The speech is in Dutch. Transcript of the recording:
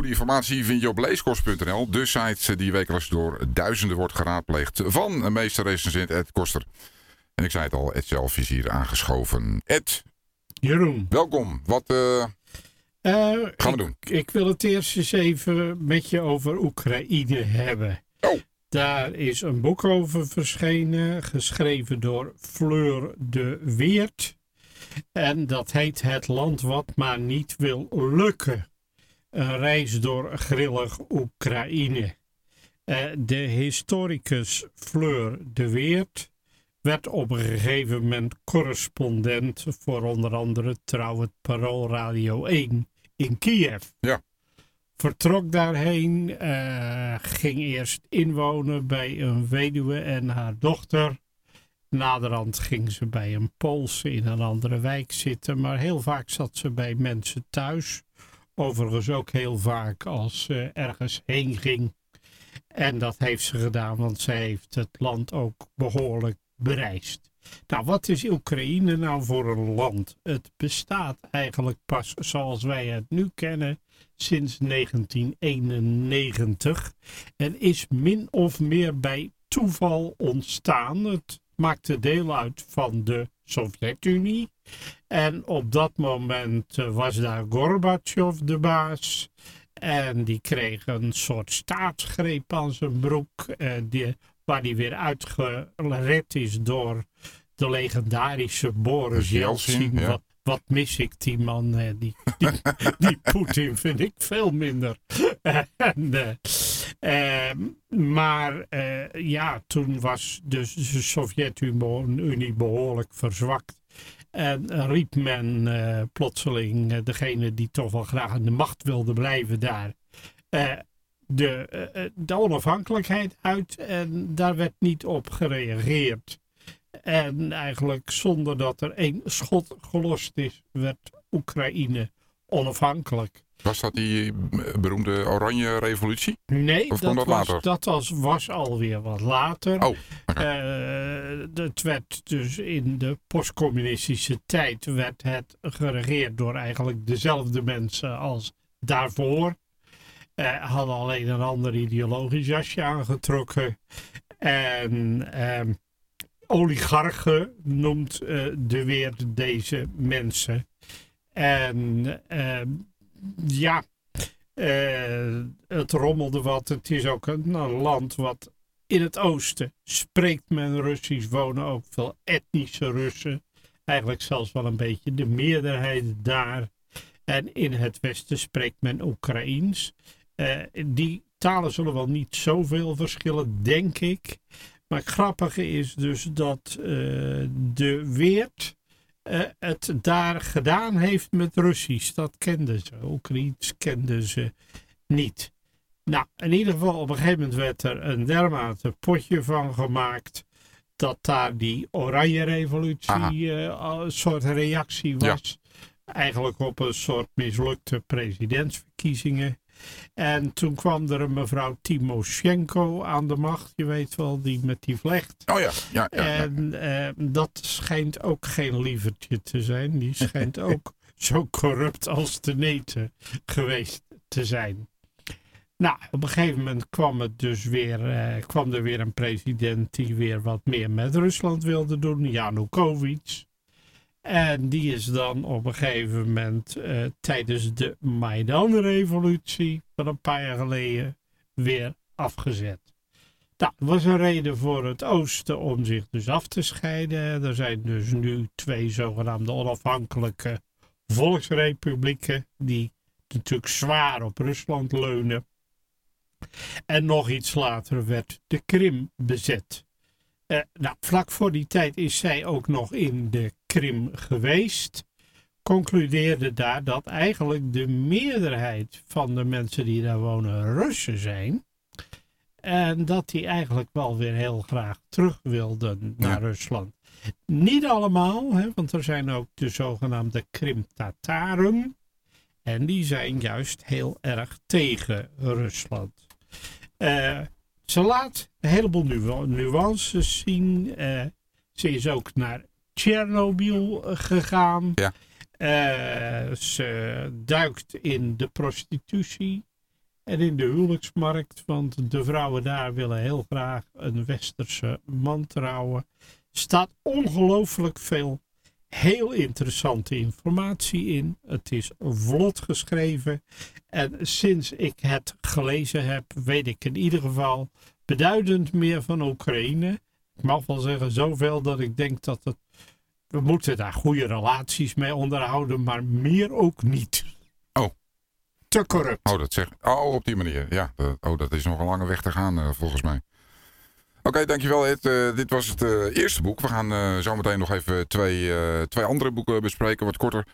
Goede informatie vind je op leeskors.nl. De site die wekelijks door duizenden wordt geraadpleegd. Van meester recensent Ed Koster. En ik zei het al, Ed zelf is hier aangeschoven. Ed. Jeroen. Welkom. Wat gaan we doen? Ik wil het eerst eens even met je over Oekraïne hebben. Oh. Daar is een boek over verschenen, geschreven door Fleur de Weert. En dat heet Het land wat maar niet wil lukken. Een reis door grillig Oekraïne. De historicus Fleur de Weert werd op een gegeven moment correspondent voor onder andere Trouw, het Parool, Radio 1 in Kiev. Ja. Vertrok daarheen, ging eerst inwonen bij een weduwe en haar dochter. Naderhand ging ze bij een Poolse in een andere wijk zitten, maar heel vaak zat ze bij mensen thuis. Overigens ook heel vaak als ze ergens heen ging. En dat heeft ze gedaan, want zij heeft het land ook behoorlijk bereisd. Nou, wat is Oekraïne nou voor een land? Het bestaat eigenlijk pas zoals wij het nu kennen sinds 1991 en is min of meer bij toeval ontstaan. Het maakte deel uit van de Sovjet-Unie en op dat moment was daar Gorbachev de baas en die kreeg een soort staatsgreep aan zijn broek waar hij weer uitgered is door de legendarische Boris Yeltsin. Ja. Wat mis ik die man? Die Poetin vind ik veel minder. Toen was dus de Sovjet-Unie behoorlijk verzwakt. En riep men plotseling degene die toch wel graag aan de macht wilde blijven daar. De onafhankelijkheid uit en daar werd niet op gereageerd. En eigenlijk zonder dat er één schot gelost is, werd Oekraïne onafhankelijk. Was dat die beroemde Oranje Revolutie? Nee, of dat was alweer wat later. Oh, okay. Het werd dus in de postcommunistische tijd werd het geregeerd door eigenlijk dezelfde mensen als daarvoor. Hadden alleen een ander ideologisch jasje aangetrokken. En oligarchen noemt de Weert deze mensen. En het rommelde wat. Het is ook een land wat in het oosten spreekt men Russisch, wonen ook veel etnische Russen. Eigenlijk zelfs wel een beetje de meerderheid daar. En in het westen spreekt men Oekraïens. Die talen zullen wel niet zoveel verschillen, denk ik. Maar het grappige is dus dat de Weert het daar gedaan heeft met Russisch. Dat kenden ze. Oekraïens kenden ze niet. Nou, in ieder geval op een gegeven moment werd er een dermate potje van gemaakt dat daar die Oranje Revolutie een soort reactie was. Ja. Eigenlijk op een soort mislukte presidentsverkiezingen. En toen kwam er een mevrouw Timoshenko aan de macht. Je weet wel, die met die vlecht. Oh ja. En dat schijnt ook geen lievertje te zijn. Die schijnt ook zo corrupt als te neten geweest te zijn. Nou, op een gegeven moment kwam er weer een president die weer wat meer met Rusland wilde doen. Yanukovych. En die is dan op een gegeven moment tijdens de Maidan-revolutie van een paar jaar geleden weer afgezet. Nou, dat was een reden voor het oosten om zich dus af te scheiden. Er zijn dus nu 2 zogenaamde onafhankelijke volksrepublieken die natuurlijk zwaar op Rusland leunen. En nog iets later werd de Krim bezet. Vlak voor die tijd is zij ook nog in de Krim geweest. Concludeerde daar dat eigenlijk de meerderheid van de mensen die daar wonen Russen zijn. En dat die eigenlijk wel weer heel graag terug wilden naar Rusland. Niet allemaal, want er zijn ook de zogenaamde Krim-Tataren. En die zijn juist heel erg tegen Rusland. Ze laat een heleboel nuances zien. Ze is ook naar Tsjernobyl gegaan. Ja. Ze duikt in de prostitutie. En in de huwelijksmarkt, want de vrouwen daar willen heel graag een westerse man trouwen, staat ongelooflijk veel heel interessante informatie in. Het is vlot geschreven. En sinds ik het gelezen heb, weet ik in ieder geval beduidend meer van Oekraïne. Ik mag wel zeggen zoveel dat ik denk dat we moeten daar goede relaties mee onderhouden, maar meer ook niet. Oh. Te corrupt. Op die manier. Ja, dat is nog een lange weg te gaan volgens mij. Oké, dankjewel Ed. Dit was het eerste boek. We gaan zometeen nog even twee andere boeken bespreken, wat korter.